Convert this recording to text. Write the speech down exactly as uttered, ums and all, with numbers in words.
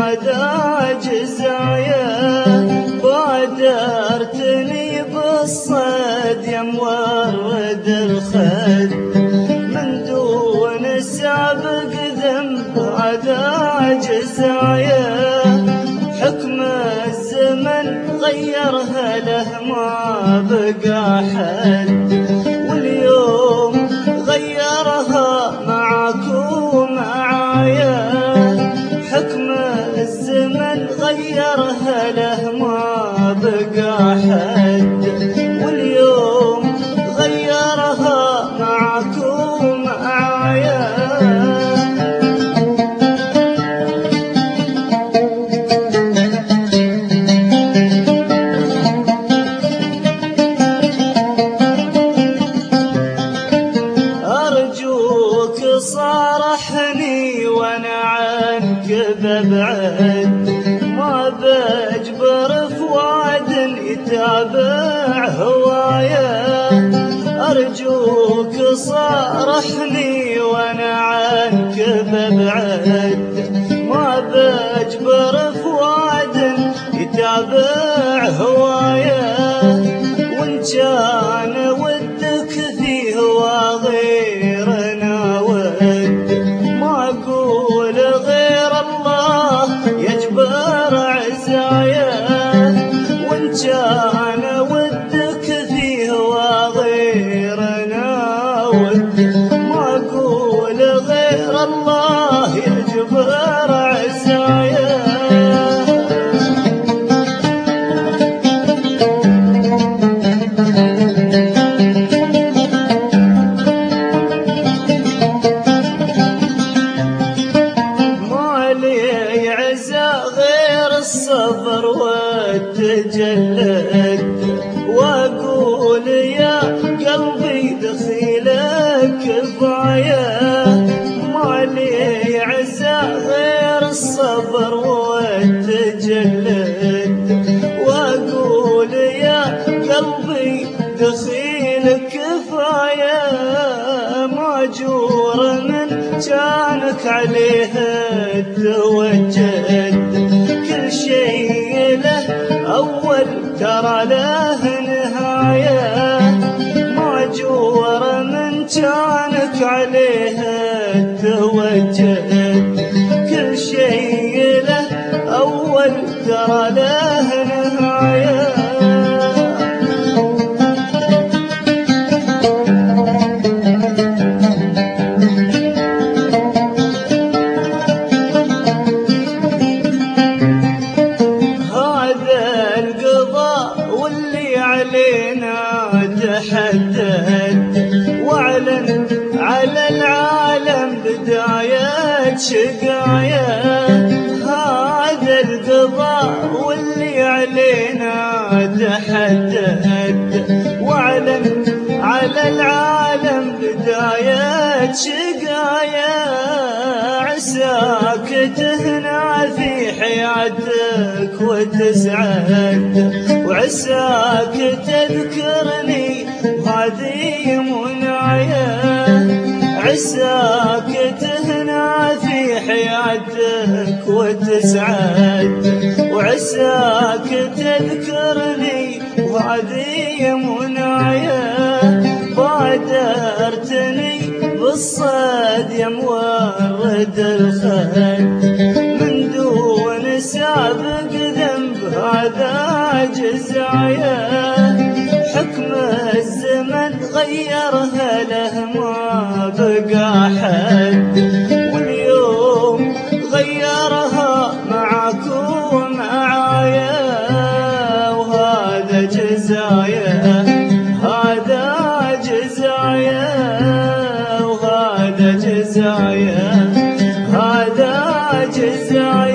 هذا جزايا. بادرتني بالصد يا مورد الخد من دون سابق ذنب هذا جزايا. حكم الزمن غيرها له ما بقى حد واليوم غيرها معك ومعايا. حكم الزمن غيرها له ما بقى حد واليوم غيرها معك ومعايا. أرجوك صارحني وانا عنك ببعد ما بجبر فؤاد يتابع هوايا. أرجوك صارحني وانا عنك ببعد ما بجبر فؤاد يتابع هوايا. وإن كان ودك في هوا غيرنا ود ما أقول غير الله يجبر عزايا. وإن كان ودك في هوا غيرنا ود ما أقول غير الله يجبر عزايا. غير الصبر والتجلد واقول يا قلبي دخيلك كفايه. ما لي عزا غير الصبر والتجلد واقول يا قلبي دخيلك كفايه. ماجور من كانك عليه توجد كل شيء له أول ترى له نهاية. ماجور من كانك عليه توجد كل شيء له أول ترى له نهاية. علينا تحدد واعلن على العالم بداية شقايا. هذا القضاء واللي علينا تحدد واعلن على العالم بداية شقايا. عساك تهنى في حياتك وتسعد وعساك تذكرني هذه منايا. عساك تهنى في حياتك وتسعد وعساك تذكرني وهذه منايا. بادرتني بالصد يا مورد الخد من دون سابق ذنب هذا جزايا. حكم الزمن غيرها له ما بقى حد واليوم غيرها معك ومعايا. وهذا جزايا هذا جزايا وهذا جزايا هذا جزايا.